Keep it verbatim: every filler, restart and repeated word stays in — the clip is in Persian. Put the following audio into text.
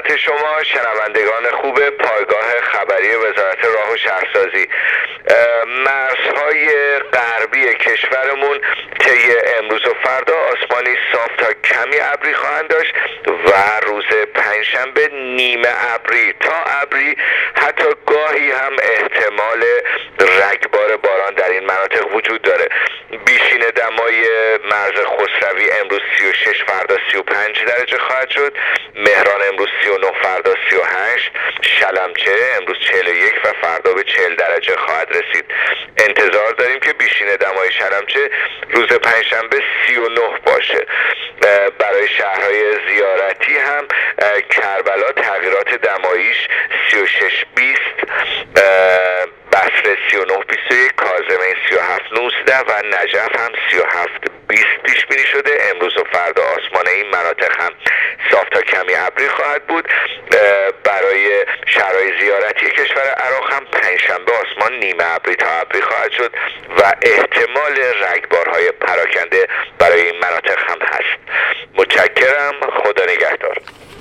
خدمت شما شنوندگان خوب پایگاه خبری وزارت راه و شهرسازی. مرزهای غربی کشورمون طی امروز و فردا آسمانی صاف تا کمی ابری خواهند داشت و روز پنجشنبه نیمه ابری تا ابری، حتی گاهی هم احتمال رگبار باران در این مناطق وجود داره. بیشین دمای مرز خسروی امروز سی و شش، فردا سی و پنج درجه خواهد شد. مهران امروز سی و نه، فردا سی و هشت. شلمچه امروز چهل و یک و فردا به چهل درجه خواهد رسید. انتظار داریم که بیشین دمای شلمچه روز پنجشنبه سی و نه باشه. برای شهرهای زیارتی هم کربلا تغییرات دماییش سی و شش بیست، بصره سی و نه بیست و یک، کاظمین سی و هفت نوزده و نجف هم سی و هفت بیست پیش بینی شده. امروز و فردا آسمان این مناطق هم صاف تا کمی ابری خواهد بود. برای شهرهای زیارتی کشور عراق هم پنجشنبه آسمان نیمه ابری تا ابری خواهد شد و احتمال رگبارهای پراکنده برای این مناطق هم هست. متشکرم. خدا نگهدار.